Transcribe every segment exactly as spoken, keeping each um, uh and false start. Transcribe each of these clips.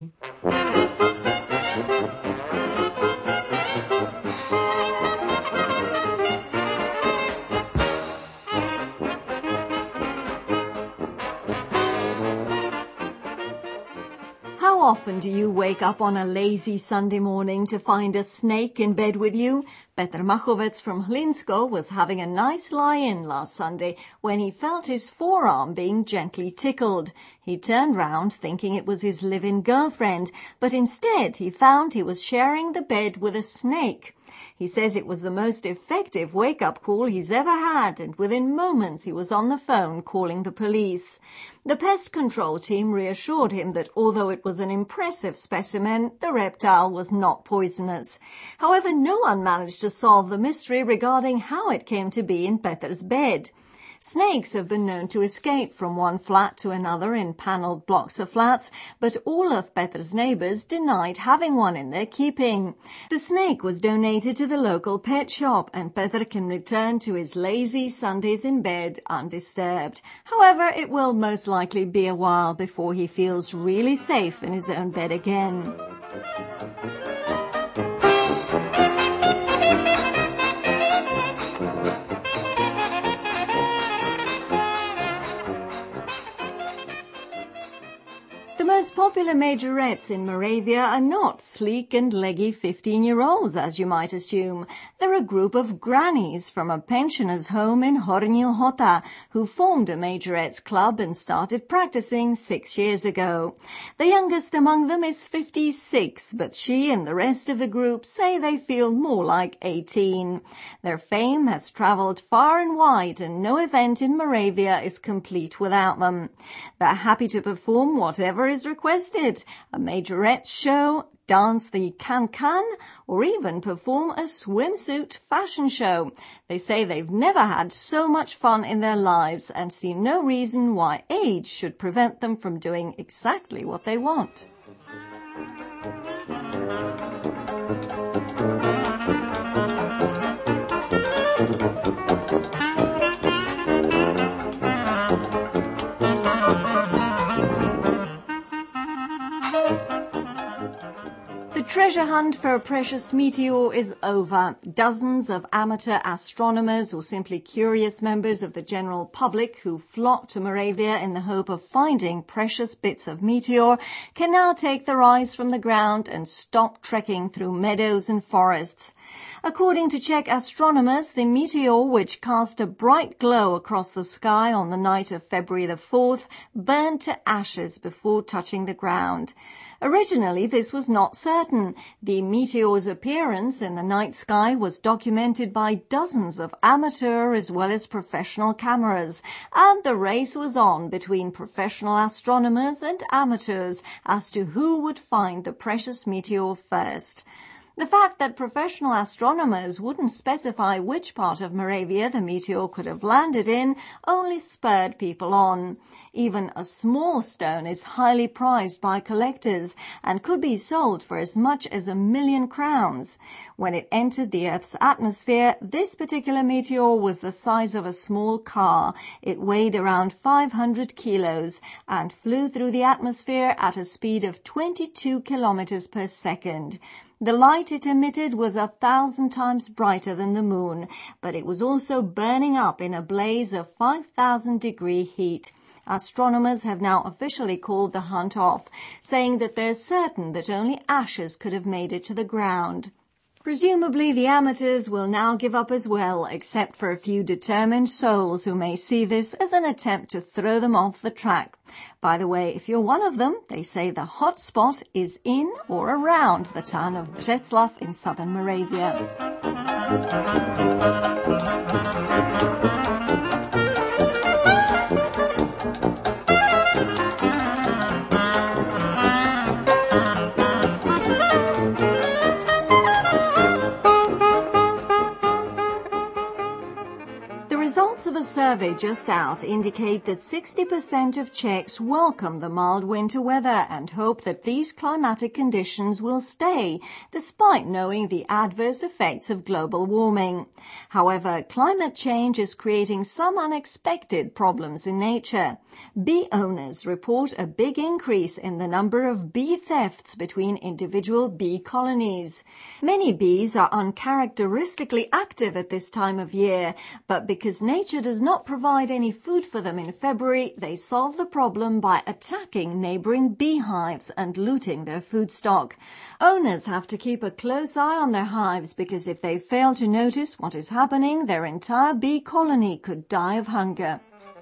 How often do you wake up on a lazy Sunday morning to find a snake in bed with you? Petr Machovec from Hlinsko was having a nice lie-in last Sunday when he felt his forearm being gently tickled. He turned round thinking it was his live-in girlfriend, but instead he found he was sharing the bed with a snake. He says it was the most effective wake-up call he's ever had, and within moments he was on the phone calling the police. The pest control team reassured him that although it was an impressive specimen, the reptile was not poisonous. However, no one managed to solve the mystery regarding how it came to be in Petr's bed. Snakes have been known to escape from one flat to another in panelled blocks of flats, but all of Petr's neighbours denied having one in their keeping. The snake was donated to the local pet shop, and Petr can return to his lazy Sundays in bed undisturbed. However, it will most likely be a while before he feels really safe in his own bed again. The most popular majorettes in Moravia are not sleek and leggy fifteen-year-olds, as you might assume. They're a group of grannies from a pensioners' home in Horní Lhota who formed a majorettes club and started practicing six years ago. The youngest among them is fifty-six, but she and the rest of the group say they feel more like eighteen. Their fame has travelled far and wide, and no event in Moravia is complete without them. They're happy to perform whatever is requested, a majorette show, dance the can-can, or even perform a swimsuit fashion show. They say they've never had so much fun in their lives and see no reason why age should prevent them from doing exactly what they want. The treasure hunt for a precious meteor is over. Dozens of amateur astronomers or simply curious members of the general public who flock to Moravia in the hope of finding precious bits of meteor can now take their eyes from the ground and stop trekking through meadows and forests. According to Czech astronomers, the meteor, which cast a bright glow across the sky on the night of February the fourth, burned to ashes before touching the ground. Originally, this was not certain. The meteor's appearance in the night sky was documented by dozens of amateur as well as professional cameras, and the race was on between professional astronomers and amateurs as to who would find the precious meteor first. The fact that professional astronomers wouldn't specify which part of Moravia the meteor could have landed in only spurred people on. Even a small stone is highly prized by collectors and could be sold for as much as a million crowns. When it entered the Earth's atmosphere, this particular meteor was the size of a small car. It weighed around five hundred kilos and flew through the atmosphere at a speed of twenty-two kilometers per second. The light it emitted was a thousand times brighter than the moon, but it was also burning up in a blaze of five thousand degree heat. Astronomers have now officially called the hunt off, saying that they're certain that only ashes could have made it to the ground. Presumably the amateurs will now give up as well, except for a few determined souls who may see this as an attempt to throw them off the track. By the way, if you're one of them, they say the hot spot is in or around the town of Břeclav in southern Moravia. Results of a survey just out indicate that sixty percent of Czechs welcome the mild winter weather and hope that these climatic conditions will stay, despite knowing the adverse effects of global warming. However, climate change is creating some unexpected problems in nature. Bee owners report a big increase in the number of bee thefts between individual bee colonies. Many bees are uncharacteristically active at this time of year, but because nature does not provide any food for them in February, they solve the problem by attacking neighboring beehives and looting their food stock. Owners have to keep a close eye on their hives because if they fail to notice what is happening, their entire bee colony could die of hunger.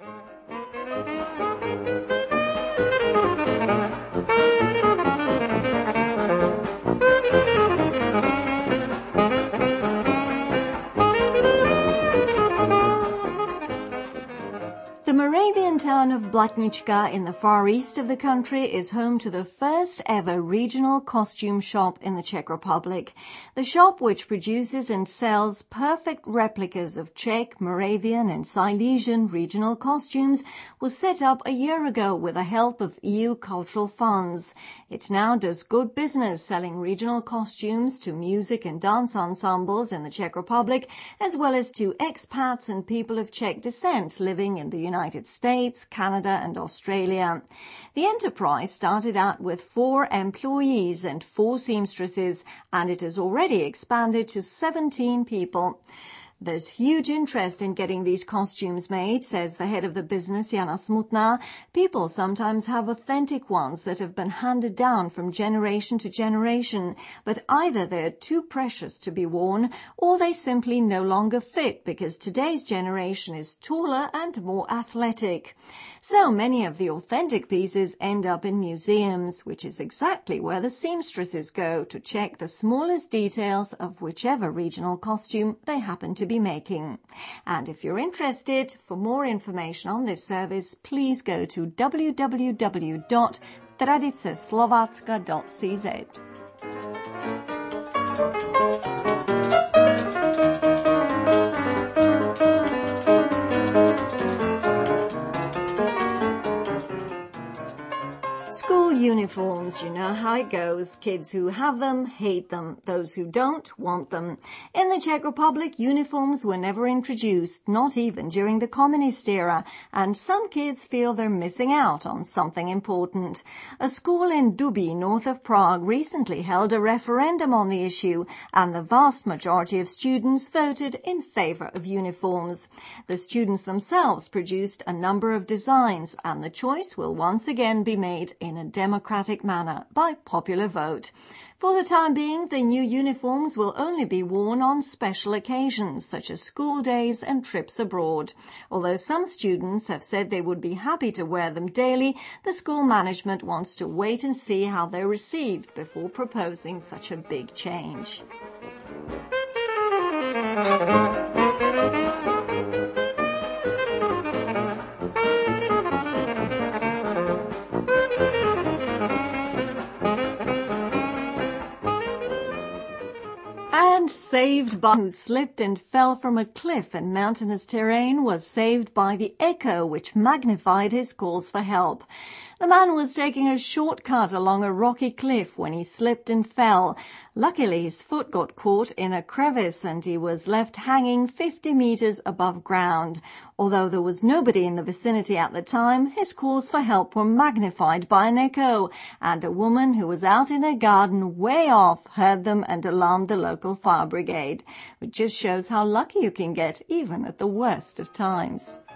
The Moravian town of Blatnička in the far east of the country is home to the first ever regional costume shop in the Czech Republic. The shop, which produces and sells perfect replicas of Czech, Moravian and Silesian regional costumes, was set up a year ago with the help of E U cultural funds. It now does good business selling regional costumes to music and dance ensembles in the Czech Republic, as well as to expats and people of Czech descent living in the United United States, Canada and Australia. The enterprise started out with four employees and four seamstresses, and it has already expanded to seventeen people. There's huge interest in getting these costumes made, says the head of the business, Jana Smutná. People sometimes have authentic ones that have been handed down from generation to generation, but either they're too precious to be worn or they simply no longer fit because today's generation is taller and more athletic. So many of the authentic pieces end up in museums, which is exactly where the seamstresses go to check the smallest details of whichever regional costume they happen to be making. And if you're interested, for more information on this service, please go to w w w dot tradice slovacka dot c z. School uniforms, you know how it goes. Kids who have them hate them. Those who don't want them. In the Czech Republic, uniforms were never introduced, not even during the communist era, and some kids feel they're missing out on something important. A school in Dubí, north of Prague, recently held a referendum on the issue, and the vast majority of students voted in favor of uniforms. The students themselves produced a number of designs, and the choice will once again be made in a democratic manner by popular vote. For the time being, the new uniforms will only be worn on special occasions, such as school days and trips abroad. Although some students have said they would be happy to wear them daily, the school management wants to wait and see how they're received before proposing such a big change. And saved by who slipped and fell from a cliff in mountainous terrain was saved by the echo which magnified his calls for help. The man was taking a shortcut along a rocky cliff when he slipped and fell. Luckily, his foot got caught in a crevice and he was left hanging fifty meters above ground. Although there was nobody in the vicinity at the time, his calls for help were magnified by an echo, and a woman who was out in her garden way off heard them and alarmed the local fire brigade, which just shows how lucky you can get even at the worst of times.